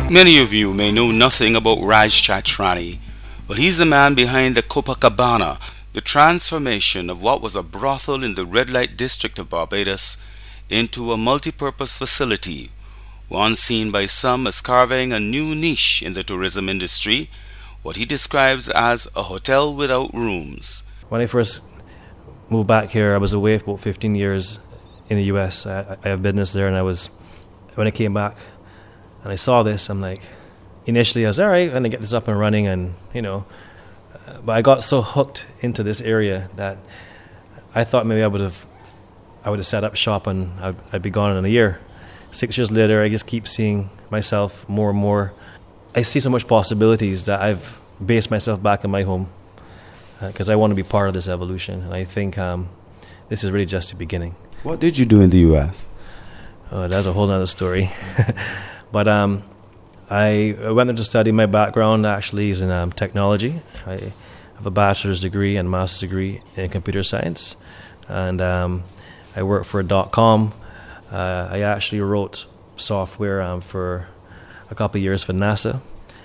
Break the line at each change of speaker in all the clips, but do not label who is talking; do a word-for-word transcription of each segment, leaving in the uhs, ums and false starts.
Many of you may know nothing about Raj Chatrani, but he's the man behind the Copacabana, the transformation of what was a brothel in the red light district of Barbados into a multi-purpose facility, one seen by some as carving a new niche in the tourism industry, what he describes as a hotel without rooms.
When I first moved back here, I was away for about fifteen years in the U S. I, I have business there, and I was, when I came back and I saw this, I'm like, initially I was all right, and I get this up and running, and you know, uh, but I got so hooked into this area that I thought maybe I would have, I would have set up shop and I'd, I'd be gone in a year. Six years later, I just keep seeing myself more and more. I see so much possibilities that I've based myself back in my home because uh, I want to be part of this evolution, and I think um, this is really just the beginning.
What did you do in the U S?
Oh, that's a whole other story. But um, I went there to study. My background actually is in um, technology. I have a bachelor's degree and master's degree in computer science, and um, I work for dot com. Uh, I actually wrote software um, for a couple of years for NASA,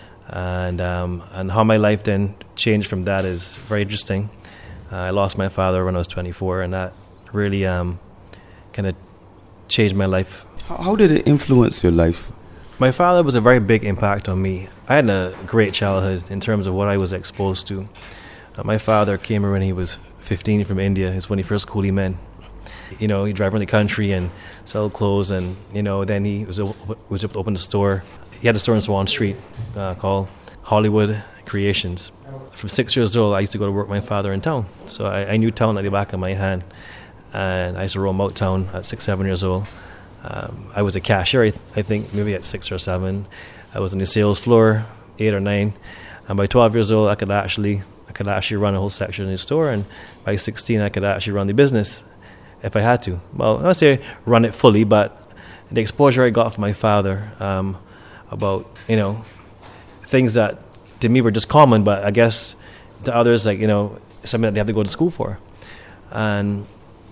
and um, and how my life then changed from that is very interesting. Uh, I lost my father when I was twenty-four, and that really um, kind of changed my life.
How did it influence your life?
My father was a very big impact on me. I had a great childhood in terms of what I was exposed to. Uh, my father came here when he was fifteen from India. It's when he first coolie men. You know, he'd drive around the country and sell clothes, and, you know, then he was, was able to open a store. He had a store in Swan Street uh, called Hollywood Creations. From six years old, I used to go to work with my father in town. So I, I knew town like the back of my hand. And I used to roam out town at six, seven years old. Um, I was a cashier, I, th- I think, maybe at six or seven. I was on the sales floor, eight or nine. And by twelve years old, I could actually I could actually run a whole section in the store. And by sixteen, I could actually run the business if I had to. Well, I don't say run it fully, but the exposure I got from my father um, about, you know, things that to me were just common, but I guess to others, like, you know, something that they have to go to school for. And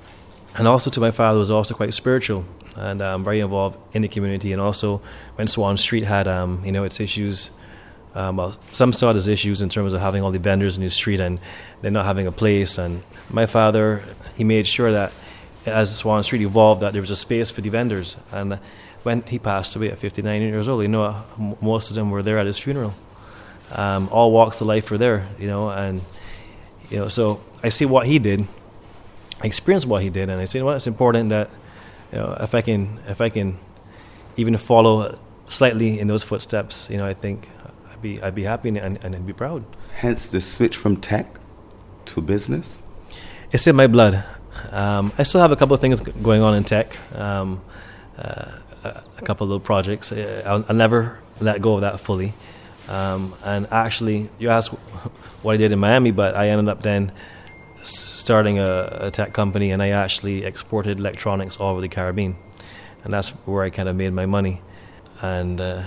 and also to my father was also quite spiritual and um, very involved in the community. And also when Swan Street had, um, you know, its issues, um, well, some saw it as issues in terms of having all the vendors in the street and they're not having a place. And my father, he made sure that as Swan Street evolved, that there was a space for the vendors. And when he passed away at fifty-nine years old, you know, most of them were there at his funeral. Um, all walks of life were there, you know, and, you know, so I see what he did, I experienced what he did, and I say, well, it's important that, you know, if I can, if I can even follow slightly in those footsteps, you know, I think I'd be, I'd be happy and, and I'd be proud.
Hence the switch from tech to business?
It's in my blood. Um, I still have a couple of things going on in tech, um, uh, a couple of little projects. I'll, I'll never let go of that fully. Um, and actually, you asked what I did in Miami, but I ended up then starting a, a tech company, and I actually exported electronics all over the Caribbean. And that's where I kind of made my money. And uh,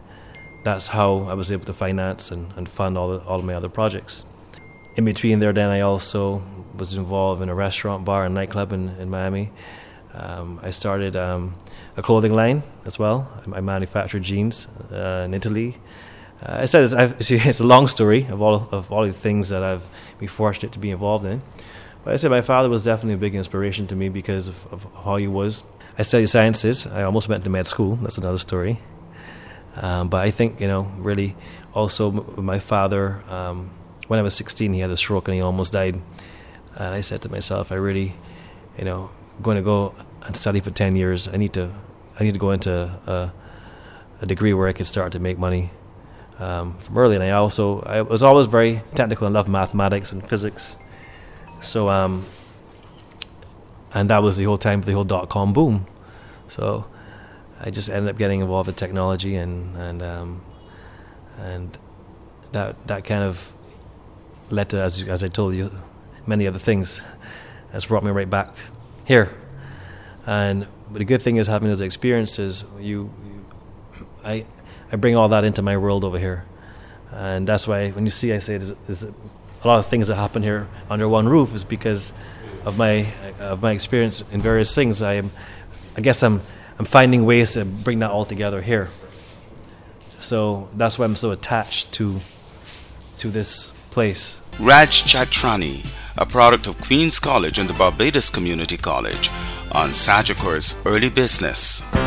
that's how I was able to finance and, and fund all, the, all of my other projects. In between there, then I also was involved in a restaurant, bar, and nightclub in, in Miami. Um, I started um, a clothing line as well. I manufactured jeans uh, in Italy. Uh, I said it's, I've, it's a long story of all of all the things that I've been fortunate to be involved in. But I said my father was definitely a big inspiration to me because of, of how he was. I studied sciences. I almost went to med school. That's another story. Um, but I think, you know, really also m- my father, um, when I was sixteen, he had a stroke and he almost died. And I said to myself, I really, you know, going to go and study for ten years. I need to, I need to go into a, a degree where I could start to make money um, from early. And I also, I was always very technical and loved mathematics and physics. So, um, and that was the whole time for the whole dot-com boom. So I just ended up getting involved with technology, and and um, and that that kind of led to, as as I told you, many other things. That's brought me right back here. And but the good thing is having those experiences, you, you I I bring all that into my world over here, and that's why when you see I say there's, there's a lot of things that happen here under one roof is because of my of my experience in various things. I am, I guess I'm I'm finding ways to bring that all together here. So that's why I'm so attached to to this place.
Raj Chatrani, a product of Queen's College and the Barbados Community College, on Sagicor's Early Business.